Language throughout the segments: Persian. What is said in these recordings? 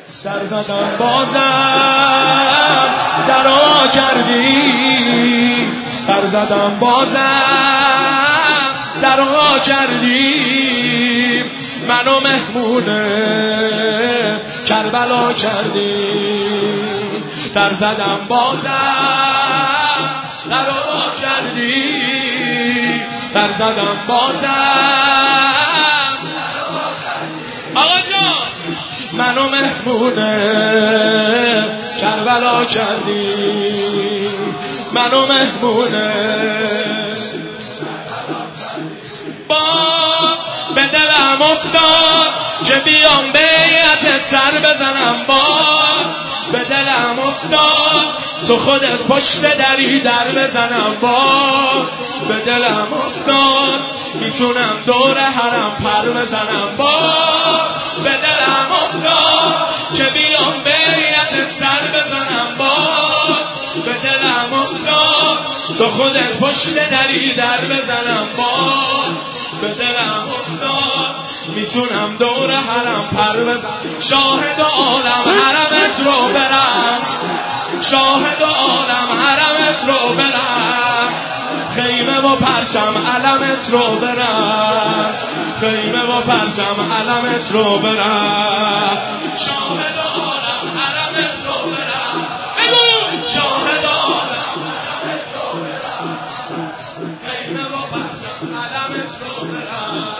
در زدم بازم درا کردی، در زدم بازم درا کردی، منو مهمون کربلا کردی. در زدم بازم درا کردی، در زدم بازم. آقا جان منو مهمون کربلا کردی، منو مهمون به دلم افتاد که بیام بیعتت سر بزنم. به دلم افتاد تو خودت پشت دری در بزنم. به دلم افتاد میتونم دور حرم پر بزنم. به دلم افتاد که بیام بیعتت سر بزنم. به دلم افتاد تو خودت پشت دری در بزنم. به دلم افتاد میتونم دور حرم پر بزنم. شاهد عالم حرمت رو برم، شاهد عالم حرمت رو برم، خیمه و پرچم علمت رو برم، خیمه و پرچم علمت رو برم. شاهد عالم حرمت رو برم، بگو شاهد عالم خیمه و پرچم علمت رو برم.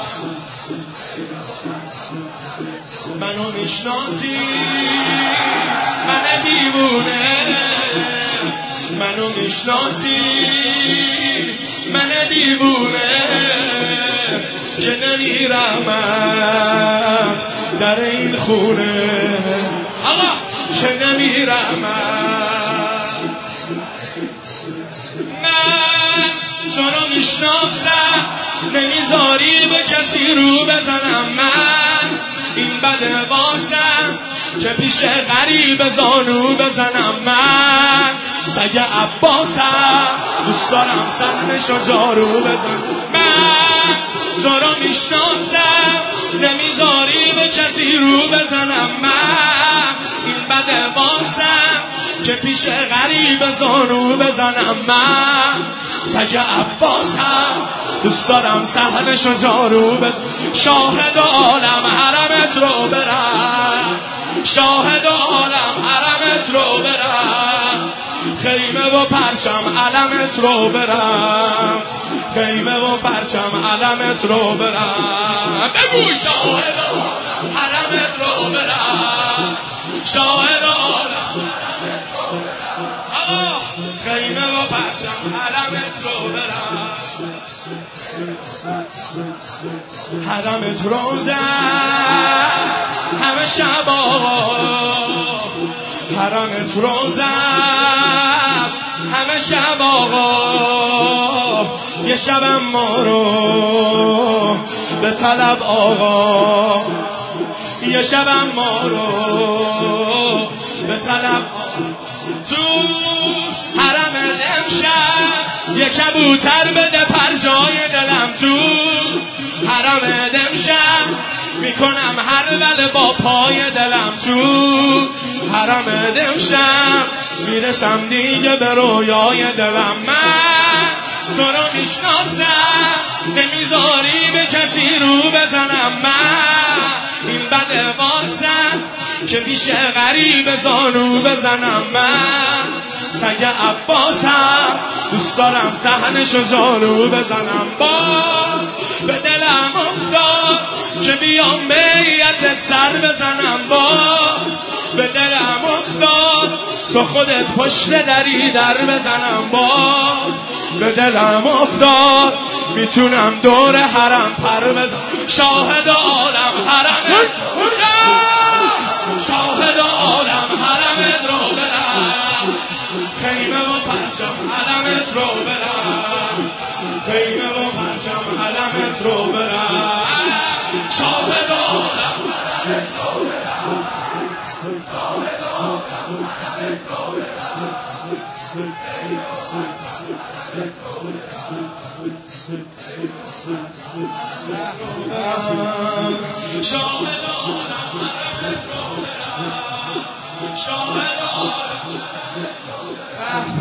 منو میشناسی من دیوونه، منو میشناسی من دیوونه، که نمیرم در این خونه. آقا که نمیرم من تو رو میشناسم، نمیذاری به کسی رو بزنم. من این بده واسم که پیش غریب زانو بزنم. من سگ عباسم، دوست دارم صحنشو جارو بزنم. من تو رو میشناسم، نمیذاری به کسی رو بزنم. من این بده واسم که پیش غریب زانو بزنم. من سگ عباسم، دوست دارم صحنشو جارو بزنم. شاهد عالم حرمت رو برم، شاهد عالم حرمت رو برم، خیمه و پرچم علمت رو برم، خیمه و پرچم علمت رو برم. بگو شاهد حرمت رو برم، شاهد عالم خیمه و پرچم علمت رو برم. حرمت روزه همه شب آقا، حرمت روزه همه شب آقا، یه شبم ما رو به طلب آقا، یه شبم ما رو به طلب. تو حرم امشب یه کبوتر بده پر جای دلم. تو حرم امشب میکنم هر بله با پای دلم. تو حرم امشب میرسم دیگه به رویای دلم. من تو رو میشناسم، نمیذاری به کسی رو بزنم. من این بده واسم که پیش غریب زانو بزنم. من سگ عباسم، دوست دارم صحنشو جارو بزنم. به دلم افتاد که بیام بیعتت سر بزنم. به دلم افتاد تو خودت پشت دری در بزنم. به دلم افتاد میتونم دور حرم پر بزنم. شاهد عالم حرمت، شاهد عالم حرمت رو برم، خیمه و پرچم علمت رو برم. بین رو پرچم علمت رو برم شاهدان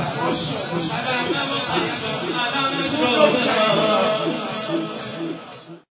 شاهدان